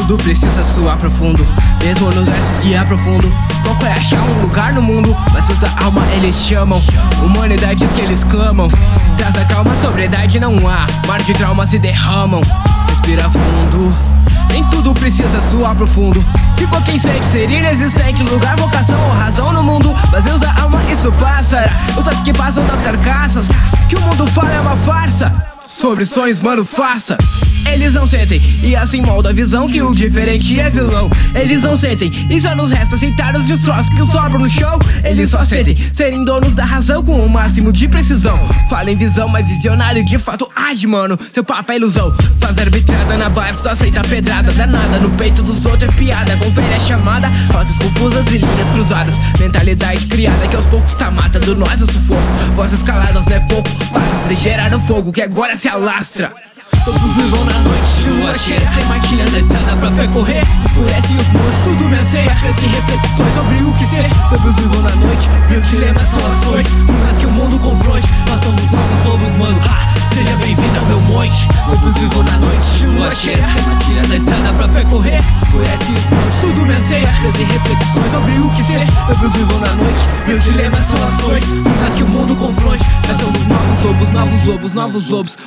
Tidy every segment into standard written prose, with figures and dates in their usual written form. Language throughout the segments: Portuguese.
tudo precisa soar profundo, mesmo nos versos que aprofundo. Foco é achar um lugar no mundo, mas da alma eles chamam. Humanidades que eles clamam. Traz da calma, sobriedade não há. Mar de trauma se derramam. Respira fundo. Nem tudo precisa soar profundo. Fico a quem sente ser inexistente, lugar, vocação ou razão no mundo. Mas Deus da alma, isso passa. Lutas que passam das carcaças. Que o mundo fala é uma farsa. Sobre sonhos, mano, faça. Eles não sentem, e assim molda a visão que o diferente é vilão. Eles não sentem, e só nos resta aceitar os destroços que sobram no chão. Eles só sentem, serem donos da razão com o máximo de precisão. Fala em visão, mas visionário de fato age, mano. Seu papo é ilusão, faz arbitrada na base, tu aceita a pedrada danada. No peito dos outros é piada, confere a chamada. Rosas confusas e linhas cruzadas. Mentalidade criada que aos poucos tá matando nós no sufoco. Vozes caladas não é pouco, passa se gerar no fogo que agora se alastra. Todos vivam na noite, lua cheia, sem maquilha da estrada pra percorrer. Escurece os muros, tudo me anseia. Crescem reflexões sobre o que ser. Lobos vivam na noite, meus dilemas são ações. Por mais que o mundo confronte, nós somos novos lobos, mano. Seja bem-vindo ao meu monte. Lobos vivam na noite, lua cheia, sem maquilha da estrada pra percorrer. Escurece os muros, tudo me anseia. Crescem reflexões sobre o que ser. Lobos vivam na noite, meus dilemas são ações. Por mais que o mundo confronte, nós somos novos lobos, novos lobos, novos lobos.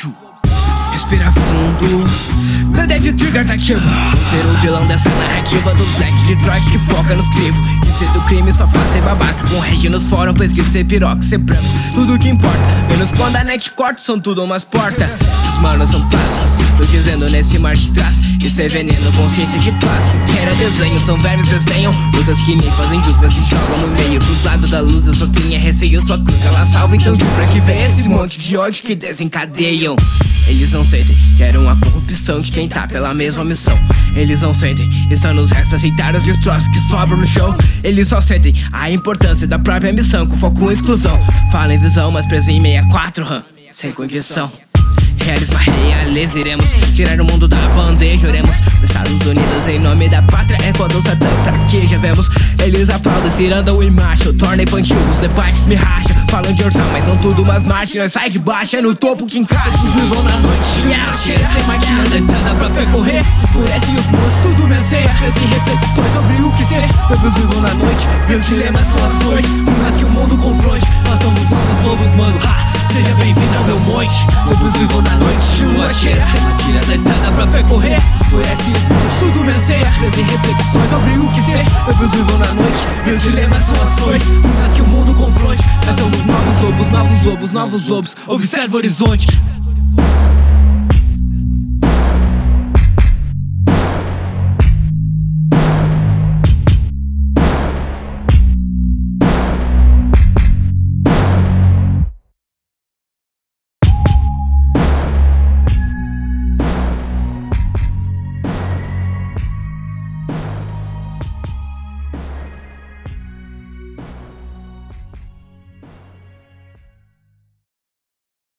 Respira fundo. Meu Devil Trigger tá ativo. Vou ser o vilão dessa narrativa do Zack Detroit que foca nos crivos. De ser do crime só faz ser babaca. Com regi nos fóruns, pesquisa ter piroca, ser branco. Tudo que importa, menos quando a net corta. São tudo umas portas. Os manos são plásticos. Tô dizendo nesse mar de trás. Isso é veneno, consciência de classe. Quero desenho, são vermes, desdenham. Lutas que nem fazem jus, mas se jogam no meio. Pros lados da luz eu só tenho receio. Sua cruz ela salva, então diz pra que vem esse monte de ódio que desencadeiam. Eles não sentem, querem a corrupção de quem tá pela mesma missão. Eles não sentem, e só nos resta aceitar os destroços que sobram no show. Eles só sentem a importância da própria missão, com foco em exclusão. Fala em visão, mas preso em 64, sem condição. Realismo realizaremos, tirar o mundo da bandeja, oremos para Estados Unidos em nome da pátria. É quando o Satã fraqueja, vemos. Eles aplaudem, cirandam e macho, torna infantil, os debates me racham. Falam de orção, mas são tudo umas marchas. Nós sai de baixo, é no topo que encaixa. Os vivam na noite, cheia, sem maquina da estrada pra percorrer. Escurece os muros, tudo me anseia. Crescem reflexões sobre o que ser. Lobos vivam na noite, meus dilemas são ações. Por mais que o mundo confronte, nós somos novos lobos, mano. Seja bem-vindo ao meu monte. Lobos vivam na noite, lua cheia, sem maquilha da estrada pra percorrer. Escurece os muros, tudo me anseia. Trazem reflexões sobre o que ser. Lobos vivam na noite, meus dilemas são ações. Por mais que o mundo confronte, nós somos novos lobos, novos lobos, novos lobos. Observa o horizonte.